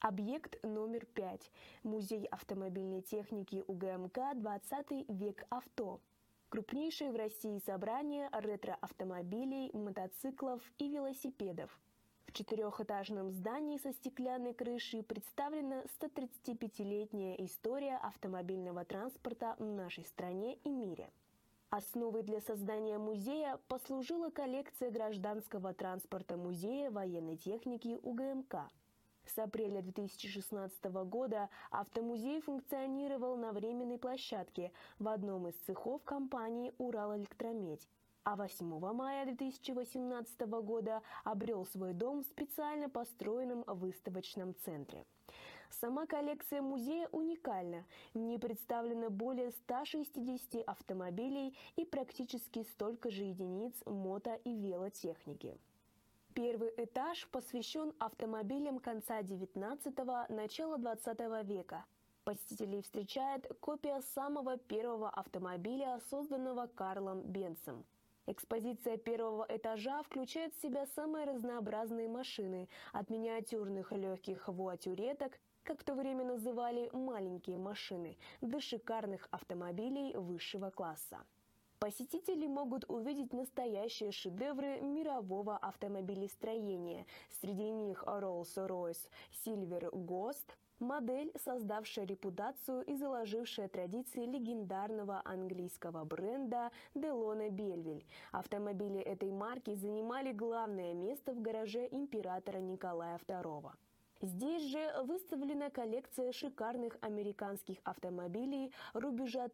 Объект номер 5. Музей автомобильной техники УГМК «20 век авто». Крупнейшее в России собрание ретро-автомобилей, мотоциклов и велосипедов. В четырехэтажном здании со стеклянной крышей представлена 135-летняя история автомобильного транспорта в нашей стране и мире. Основой для создания музея послужила коллекция гражданского транспорта Музея военной техники УГМК. С апреля 2016 года автомузей функционировал на временной площадке в одном из цехов компании «Уралэлектромедь», а 8 мая 2018 года обрел свой дом в специально построенном выставочном центре. Сама коллекция музея уникальна. В ней представлено более 160 автомобилей и практически столько же единиц мото- и велотехники. Первый этаж посвящен автомобилям конца XIX – начала XX века. Посетителей встречает копия самого первого автомобиля, созданного Карлом Бенцем. Экспозиция первого этажа включает в себя самые разнообразные машины, от миниатюрных легких вуатюреток, как в то время называли маленькие машины, до шикарных автомобилей высшего класса. Посетители могут увидеть настоящие шедевры мирового автомобилестроения. Среди них Rolls-Royce Silver Ghost, модель, создавшая репутацию и заложившая традиции легендарного английского бренда Делона Бельвиль. Автомобили этой марки занимали главное место в гараже императора Николая II. Здесь же выставлена коллекция шикарных американских автомобилей рубежа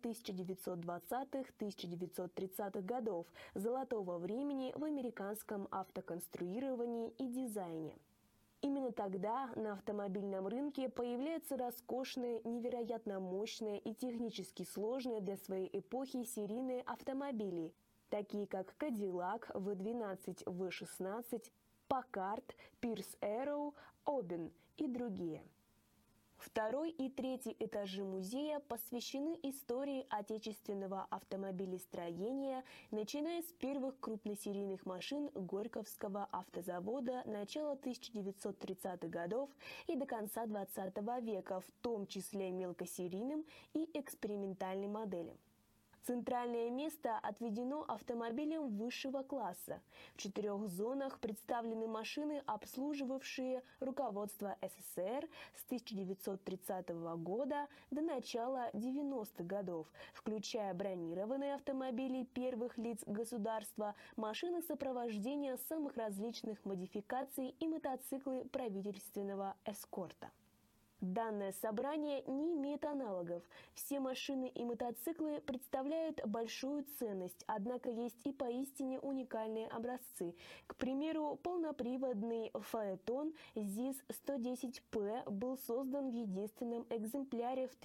1920-1930-х годов, золотого времени в американском автоконструировании и дизайне. Именно тогда на автомобильном рынке появляются роскошные, невероятно мощные и технически сложные для своей эпохи серийные автомобили, такие как Cadillac V12, V16, Packard, Pierce Arrow, Aubin и другие. Второй и третий этажи музея посвящены истории отечественного автомобилестроения, начиная с первых крупносерийных машин Горьковского автозавода начала 1930-х годов и до конца XX века, в том числе мелкосерийным и экспериментальным моделям. Центральное место отведено автомобилям высшего класса. В 4 зонах представлены машины, обслуживавшие руководство СССР с 1930 года до начала 90-х годов, включая бронированные автомобили первых лиц государства, машины сопровождения самых различных модификаций и мотоциклы правительственного эскорта. Данное собрание не имеет аналогов. Все машины и мотоциклы представляют большую ценность, однако есть и поистине уникальные образцы. К примеру, полноприводный фаэтон ЗИС-110П был создан в единственном экземпляре в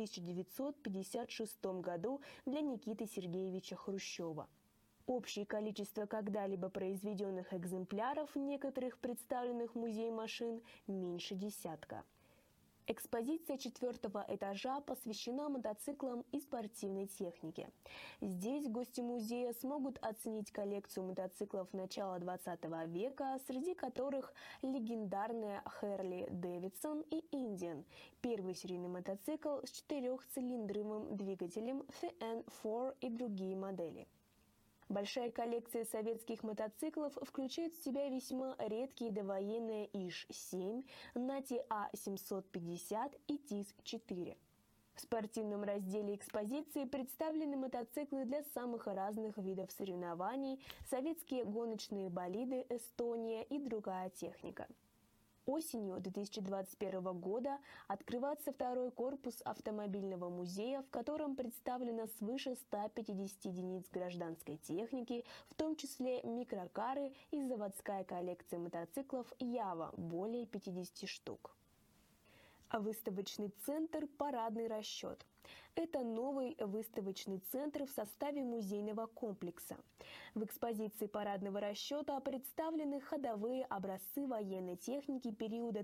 1956 году для Никиты Сергеевича Хрущева. Общее количество когда-либо произведенных экземпляров некоторых представленных в музее машин меньше десятка. Экспозиция 4-го этажа посвящена мотоциклам и спортивной технике. Здесь гости музея смогут оценить коллекцию мотоциклов начала XX века, среди которых легендарная Harley Davidson и Indian, первый серийный мотоцикл с 4-цилиндровым двигателем FN4 и другие модели. Большая коллекция советских мотоциклов включает в себя весьма редкие довоенные ИЖ-7, НАТИ А750 и ТИС-4. В спортивном разделе экспозиции представлены мотоциклы для самых разных видов соревнований, советские гоночные болиды «Эстония» и другая техника. Осенью 2021 года открывается второй корпус автомобильного музея, в котором представлено свыше 150 единиц гражданской техники, в том числе микрокары и заводская коллекция мотоциклов «Ява» более 50 штук. Выставочный центр «Парадный расчет». Это новый выставочный центр в составе музейного комплекса. В экспозиции парадного расчета представлены ходовые образцы военной техники периода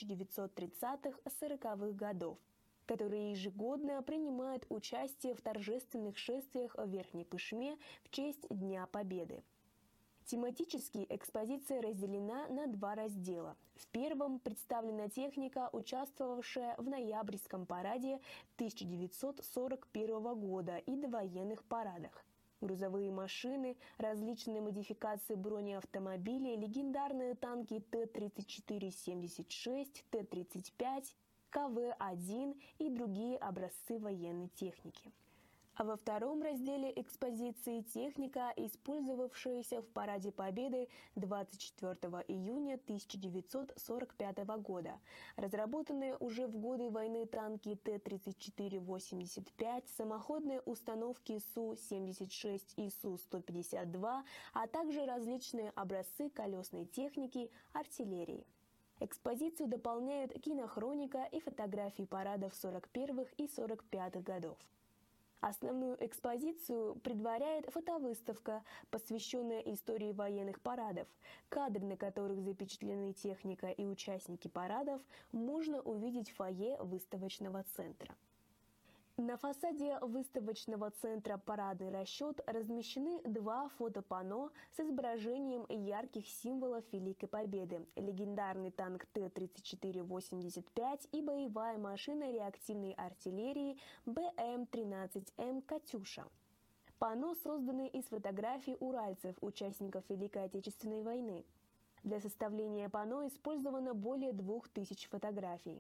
1930-40-х годов, которые ежегодно принимают участие в торжественных шествиях в Верхней Пышме в честь Дня Победы. Тематически экспозиция разделена на два раздела. В первом представлена техника, участвовавшая в ноябрьском параде 1941 года и довоенных парадах. Грузовые машины, различные модификации бронеавтомобилей, легендарные танки Т-34-76, Т-35, КВ-1 и другие образцы военной техники. А во втором разделе экспозиции техника, использовавшаяся в Параде Победы 24 июня 1945 года. Разработанные уже в годы войны танки Т-34-85, самоходные установки Су-76 и Су-152, а также различные образцы колесной техники, артиллерии. Экспозицию дополняют кинохроника и фотографии парадов 41-х и 45-х годов. Основную экспозицию предваряет фотовыставка, посвященная истории военных парадов. Кадры, на которых запечатлены техника и участники парадов, можно увидеть в фойе выставочного центра. На фасаде выставочного центра «Парадный расчет» размещены два фотопанно с изображением ярких символов Великой Победы: легендарный танк Т-34-85 и боевая машина реактивной артиллерии БМ-13М «Катюша». Панно созданы из фотографий уральцев, участников Великой Отечественной войны. Для составления панно использовано более 2000 фотографий.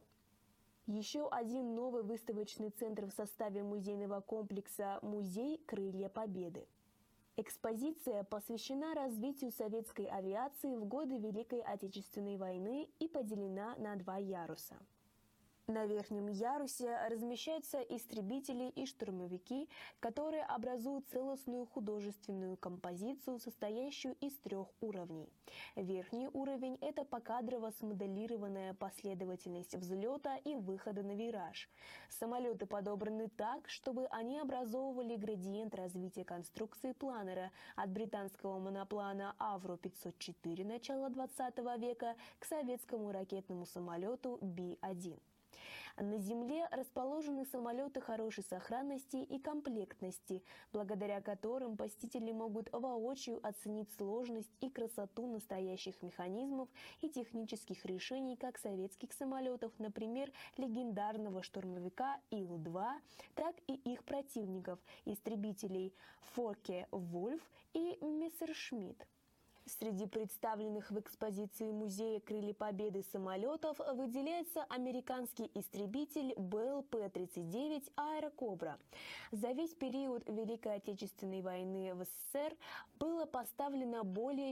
Еще один новый выставочный центр в составе музейного комплекса «Музей Крылья Победы». Экспозиция посвящена развитию советской авиации в годы Великой Отечественной войны и поделена на два яруса. На верхнем ярусе размещаются истребители и штурмовики, которые образуют целостную художественную композицию, состоящую из 3 уровней. Верхний уровень – это покадрово смоделированная последовательность взлета и выхода на вираж. Самолеты подобраны так, чтобы они образовывали градиент развития конструкции планера от британского моноплана Авро-504 начала XX века к советскому ракетному самолету Би-1. На Земле расположены самолеты хорошей сохранности и комплектности, благодаря которым посетители могут воочию оценить сложность и красоту настоящих механизмов и технических решений как советских самолетов, например, легендарного штурмовика Ил-2, так и их противников, истребителей Фокке-Вульф и Мессершмитт. Среди представленных в экспозиции Музея Крылья Победы самолетов выделяется американский истребитель БЛП-39 «Аэрокобра». За весь период Великой Отечественной войны в СССР было поставлено более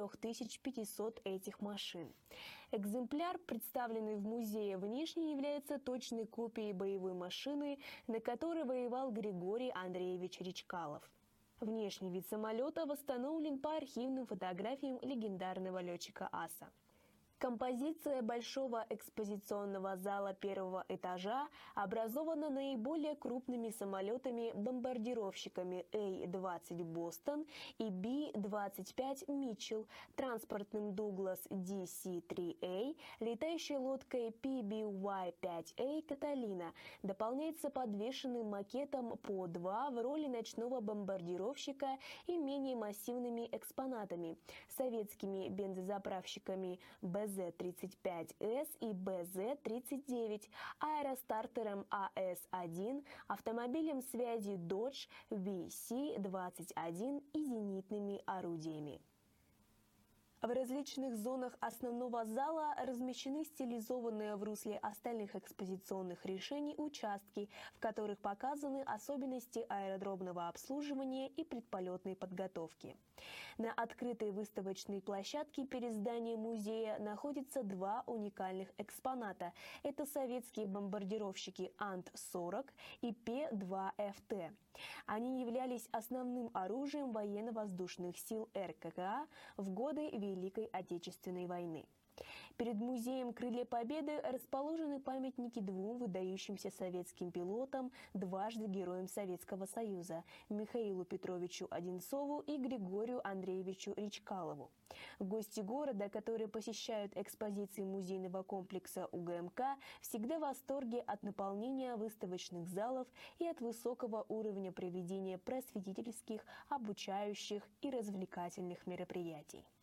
4500 этих машин. Экземпляр, представленный в музее, внешне является точной копией боевой машины, на которой воевал Григорий Андреевич Речкалов. Внешний вид самолета восстановлен по архивным фотографиям легендарного летчика аса. Композиция большого экспозиционного зала первого этажа образована наиболее крупными самолетами-бомбардировщиками А-20 «Бостон» и Би-25 «Митчелл», транспортным «Дуглас DC-3A», летающей лодкой PBY-5A «Каталина». Дополняется подвешенным макетом По-2 в роли ночного бомбардировщика и менее массивными экспонатами – советскими бензозаправщиками БЗ-35С и БЗ-39, аэростартером АС-1, автомобилем связи Dodge VC-21 и зенитными орудиями. В различных зонах основного зала размещены стилизованные в русле остальных экспозиционных решений участки, в которых показаны особенности аэродромного обслуживания и предполетной подготовки. На открытой выставочной площадке перед зданием музея находятся два уникальных экспоната. Это советские бомбардировщики Ан-40 и П-2ФТ. Они являлись основным оружием военно-воздушных сил РККА в годы Великой Отечественной войны. Перед музеем «Крылья Победы» расположены памятники двум выдающимся советским пилотам, дважды Героям Советского Союза – Михаилу Петровичу Одинцову и Григорию Андреевичу Речкалову. Гости города, которые посещают экспозиции музейного комплекса УГМК, всегда в восторге от наполнения выставочных залов и от высокого уровня проведения просветительских, обучающих и развлекательных мероприятий.